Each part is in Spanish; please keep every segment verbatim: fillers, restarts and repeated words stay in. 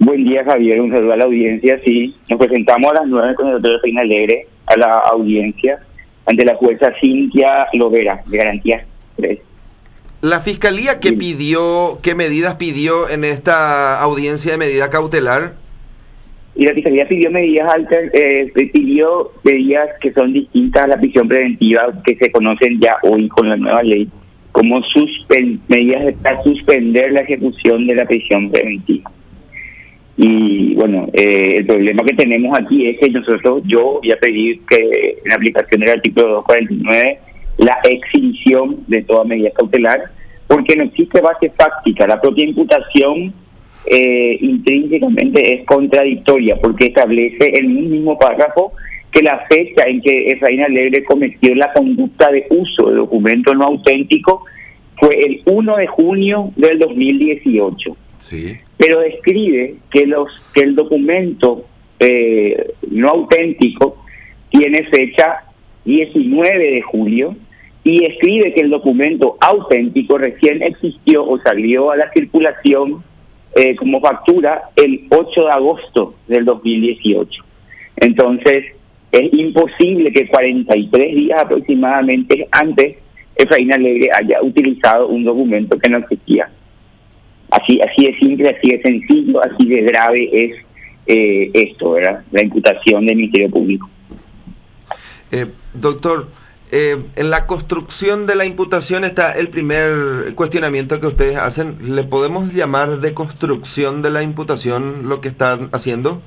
Buen día, Javier. Un saludo a la audiencia. Sí, nos presentamos a las nueve con el doctor Efraín Alegre a la audiencia ante la jueza Cintia Lovera, de Garantías tres. ¿La Fiscalía qué Sí. pidió, qué medidas pidió en esta audiencia de medida cautelar? Y la Fiscalía pidió medidas altas, eh, pidió medidas que son distintas a la prisión preventiva que se conocen ya hoy con la nueva ley, como suspen medidas para suspender la ejecución de la prisión preventiva. Y bueno, eh, el problema que tenemos aquí es que nosotros, yo voy a pedir que en aplicación del artículo doscientos cuarenta y nueve, la exhibición de toda medida cautelar, porque no existe base fáctica. La propia imputación eh, intrínsecamente es contradictoria, porque establece en un mismo párrafo que la fecha en que Efraín Alegre cometió la conducta de uso de documento no auténtico fue el uno de junio del dos mil dieciocho. Sí. Pero describe que los que el documento eh, no auténtico tiene fecha diecinueve de julio y escribe que el documento auténtico recién existió o salió a la circulación eh, como factura el ocho de agosto del dos mil dieciocho. Entonces es imposible que cuarenta y tres días aproximadamente antes Efraín Alegre haya utilizado un documento que no existía. Así, así de simple, así de sencillo, así de grave es eh, esto, ¿verdad? La imputación del Ministerio Público. Eh, doctor, eh, en la construcción de la imputación está el primer cuestionamiento que ustedes hacen. ¿Le podemos llamar de construcción de la imputación lo que están haciendo?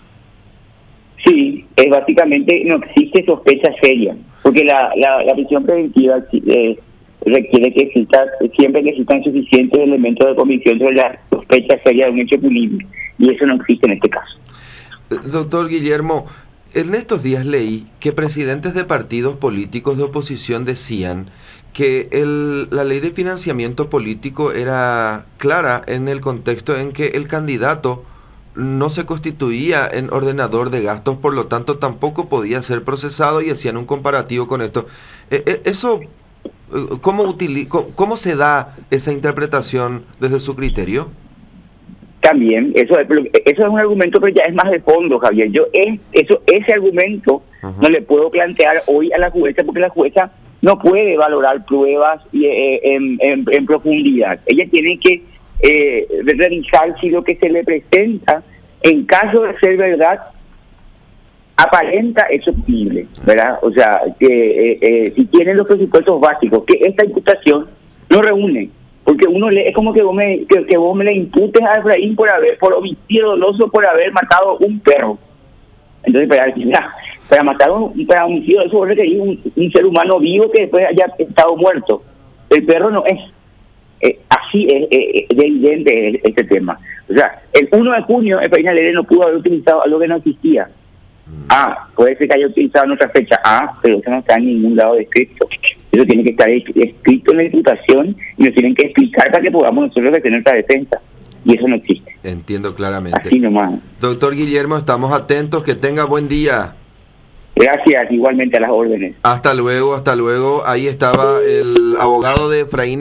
Sí, es básicamente no existe sospecha seria, porque la, la, la prisión preventiva eh, requiere que exista, siempre que existan suficientes elementos de convicción sobre la sospecha seria de un hecho punible, y eso no existe en este caso. Doctor Guillermo, en estos días leí que presidentes de partidos políticos de oposición decían que el, la ley de financiamiento político era clara en el contexto en que el candidato no se constituía en ordenador de gastos, por lo tanto tampoco podía ser procesado, y hacían un comparativo con esto. Eh, eso... ¿Cómo, utili ¿Cómo se da esa interpretación desde su criterio? También, eso es, eso es un argumento, pero ya es más de fondo, Javier. Yo es, eso ese argumento uh-huh. no le puedo plantear hoy a la jueza, porque la jueza no puede valorar pruebas eh, en, en, en profundidad. Ella tiene que eh, revisar si lo que se le presenta, en caso de ser verdad, aparenta eso posible, ¿verdad? O sea, que eh, eh, si tienen los presupuestos básicos, que esta imputación no reúne, porque uno le, es como que vos me que, que vos me le imputes a Efraín por haber por homicidio doloso por haber matado un perro. Entonces, para, mira, para matar un para homicidio eso vos requerís un, un ser humano vivo que después haya estado muerto. El perro no es. Eh, así es, eh, es evidente este tema. O sea, el uno de junio Efraín Alegre no pudo haber utilizado algo que no existía. Ah, puede ser que haya utilizado en otra fecha. Ah, pero eso no está en ningún lado descrito. Eso tiene que estar escrito en la imputación y nos tienen que explicar para que podamos nosotros hacer nuestra defensa. Y eso no existe. Entiendo claramente. Así nomás. Doctor Guillermo, estamos atentos. Que tenga buen día. Gracias, igualmente a las órdenes. Hasta luego, hasta luego. Ahí estaba el abogado de Efraín